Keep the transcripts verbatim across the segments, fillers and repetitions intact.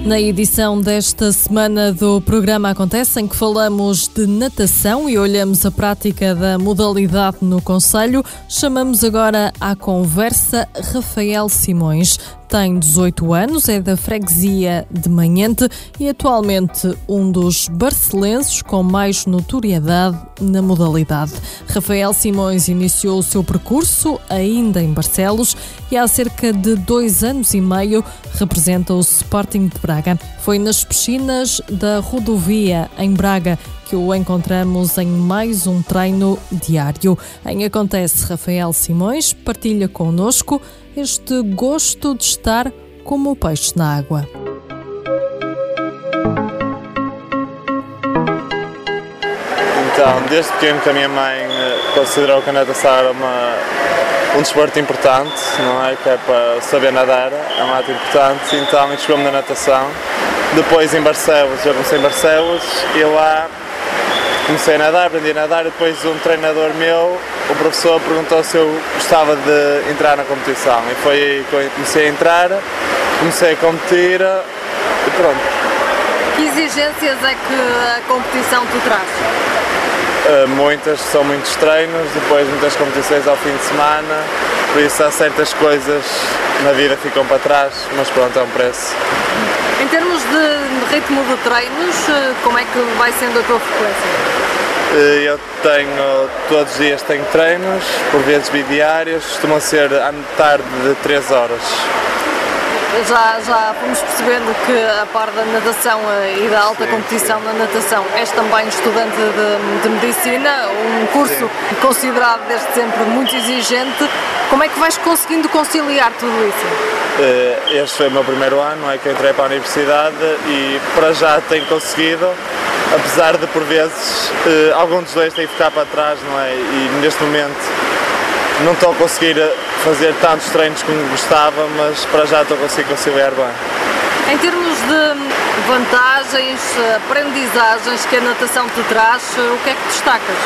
Na edição desta semana do programa Acontece, em que falamos de natação e olhamos a prática da modalidade no concelho, chamamos agora à conversa Rafael Simões. Tem dezoito anos, é da freguesia de Manhente e atualmente um dos barcelenses com mais notoriedade na modalidade. Rafael Simões iniciou o seu percurso ainda em Barcelos e há cerca de dois anos e meio representa o Sporting de Braga. Foi nas piscinas da rodovia em Braga que o encontramos em mais um treino diário. Em Acontece, Rafael Simões partilha connosco este gosto de estar como o peixe na água. Então, desde pequeno que a minha mãe considerou que a natação era uma, um desporto importante, não é? Que é para saber nadar, é um ato importante, então inscreveu-me na natação. Depois em Barcelos, eu comecei em Barcelos e lá comecei a nadar, aprendi a nadar e depois um treinador meu, o professor, perguntou se eu gostava de entrar na competição e foi aí que eu comecei a entrar, comecei a competir e pronto. Que exigências é que a competição te traz? Uh, muitas, são muitos treinos, depois muitas competições ao fim de semana, por isso há certas coisas na vida que ficam para trás, mas pronto, é um preço. Em termos de ritmo de treinos, como é que vai sendo a tua frequência? Eu tenho, todos os dias tenho treinos, por vezes bidiários, costumam ser à tarde de três horas. Já, já fomos percebendo que a par da natação e da alta sim, competição sim. na natação, és também estudante de, de medicina, um curso sim. considerado desde sempre muito exigente. Como é que vais conseguindo conciliar tudo isso? Este foi o meu primeiro ano, é que eu entrei para a universidade e para já tenho conseguido, apesar de por vezes algum dos dois tem que ficar para trás, não é? E neste momento não estou a conseguir fazer tantos treinos como gostava, mas para já estou a conseguir conciliar bem. Em termos de vantagens, aprendizagens que a natação te traz, o que é que destacas?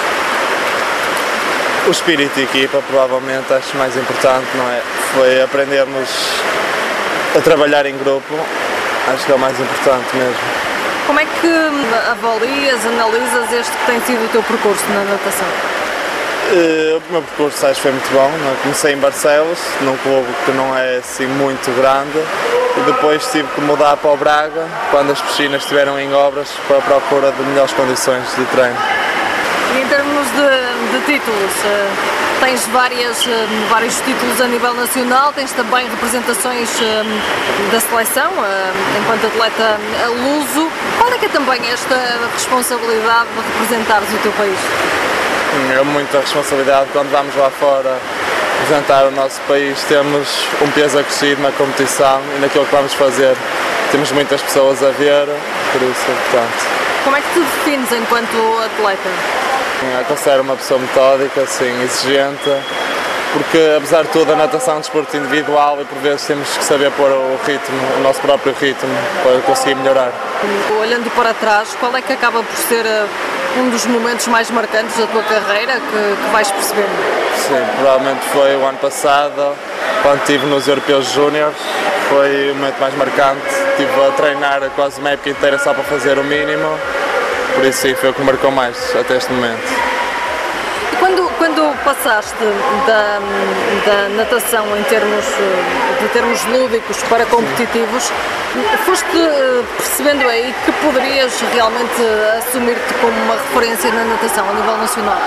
O espírito de equipa, provavelmente, acho mais importante, não é? Foi aprendermos a trabalhar em grupo, acho que é o mais importante mesmo. Como é que avalias, analisas este que tem sido o teu percurso na natação? Uh, o meu percurso acho que foi muito bom. Comecei em Barcelos, num clube que não é assim muito grande, e depois tive que mudar para o Braga quando as piscinas estiveram em obras para a procura de melhores condições de treino. E em termos de, de títulos, uh, tens várias, uh, vários títulos a nível nacional, tens também representações uh, da seleção uh, enquanto atleta luso. Qual é que é também esta responsabilidade de representares o teu país? É muita responsabilidade. Quando vamos lá fora representar o nosso país, temos um peso acrescido na competição e naquilo que vamos fazer. Temos muitas pessoas a ver, por isso é importante. Como é que te defines enquanto atleta? Eu considero uma pessoa metódica, assim, exigente, porque apesar de tudo a natação é um desporto individual e por vezes temos que saber pôr o ritmo, o nosso próprio ritmo, para conseguir melhorar. Olhando para trás, qual é que acaba por ser um dos momentos mais marcantes da tua carreira que, que vais percebendo? Sim, provavelmente foi o ano passado, quando estive nos Europeus Júniores, foi o momento mais marcante. Estive a treinar quase uma época inteira só para fazer o mínimo, por isso sim, foi o que marcou mais até este momento. E quando, quando passaste da, da natação em termos, de termos lúdicos para competitivos, foste percebendo aí que poderias realmente assumir-te como uma referência na natação a nível nacional?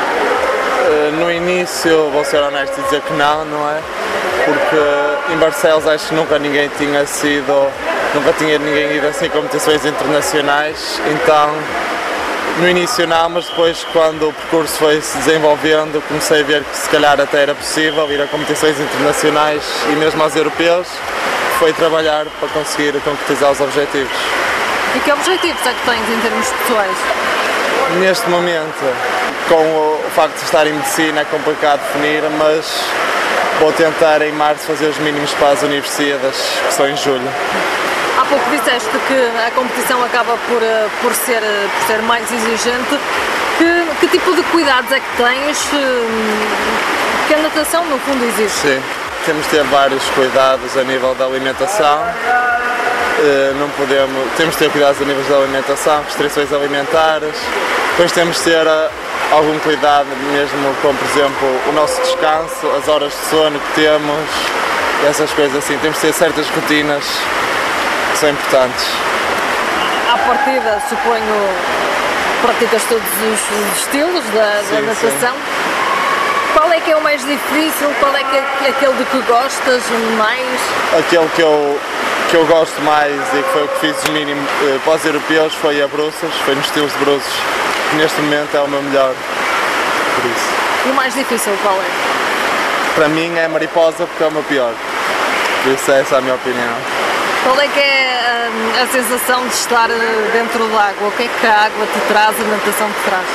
No início, vou ser honesto e dizer que não, não é? Porque em Barcelos acho que nunca ninguém tinha sido, nunca tinha ninguém ido assim a competições internacionais, então no início não, mas depois quando o percurso foi se desenvolvendo comecei a ver que se calhar até era possível ir a competições internacionais e mesmo aos europeus, foi trabalhar para conseguir concretizar os objetivos. E que objetivos é que tens em termos pessoais? Neste momento, com o facto de estar em medicina é complicado definir, mas vou tentar em março fazer os mínimos para as universidades, que são em julho. Há pouco disseste que a competição acaba por, por, ser, por ser mais exigente. Que, que tipo de cuidados é que tens que a natação no fundo exige? Sim, temos de ter vários cuidados a nível da alimentação, não podemos, temos de ter cuidados a nível da alimentação, restrições alimentares, depois temos de ter algum cuidado mesmo com, por exemplo, o nosso descanso, as horas de sono que temos, essas coisas assim, temos de ter certas rotinas que são importantes. À partida, suponho, praticas todos os estilos da, sim, da natação. Sim. Qual é que é o mais difícil? Qual é que é aquele de que gostas mais? Aquele que eu, que eu gosto mais e que foi o que fiz os mínimo eh, pós-europeus foi a Bruças, foi nos estilos de Bruças, que neste momento é o meu melhor, por isso. E o mais difícil qual é? Para mim é a mariposa porque é o meu pior, por isso essa é a minha opinião. Qual é que é a, a sensação de estar dentro d'água? O que é que a água te traz, a natação te traz?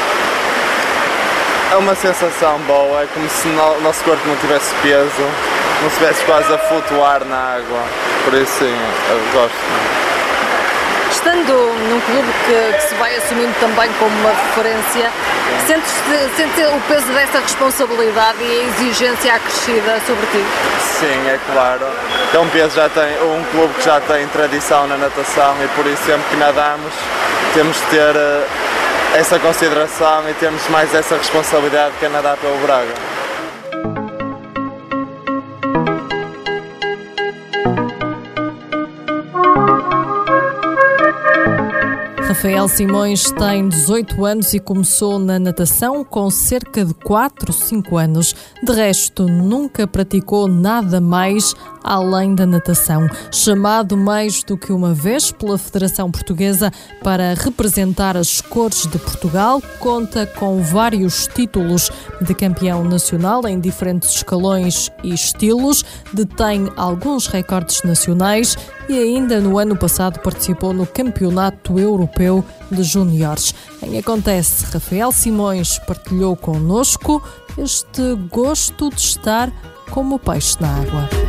É uma sensação boa, é como se o nosso corpo não tivesse peso, não estivesse quase a flutuar na água, por isso sim, eu gosto. Estando num clube que, que se vai assumindo também como uma referência, sentes, sentes o peso dessa responsabilidade e a exigência acrescida sobre ti? Sim, é claro. É um peso, já tem, um clube que já tem tradição na natação e por isso sempre que nadamos temos de ter essa consideração e temos mais essa responsabilidade que é nadar pelo Braga. Rafael Simões tem dezoito anos e começou na natação com cerca de quatro, cinco anos. De resto, nunca praticou nada mais além da natação. Chamado mais do que uma vez pela Federação Portuguesa para representar as cores de Portugal, conta com vários títulos de campeão nacional em diferentes escalões e estilos, detém alguns recordes nacionais e ainda no ano passado participou no Campeonato Europeu de Júniores. Em Acontece, Rafael Simões partilhou connosco este gosto de estar como peixe na água.